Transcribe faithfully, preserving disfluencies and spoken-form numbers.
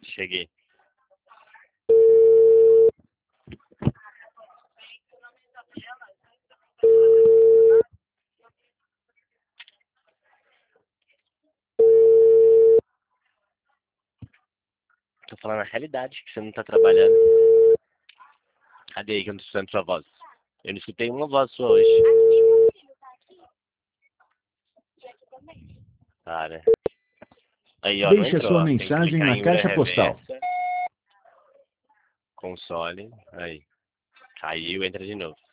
cheguei. Tô falando a realidade, que você não tá trabalhando. Cadê aí que eu não tô escutando sua voz? Eu não escutei uma voz sua hoje. Para. Aí, ó, não Deixe a entrou, sua ó. Tem que mensagem clicar na em Ura caixa postal. Reversa. Console. Aí. Caiu, entra de novo.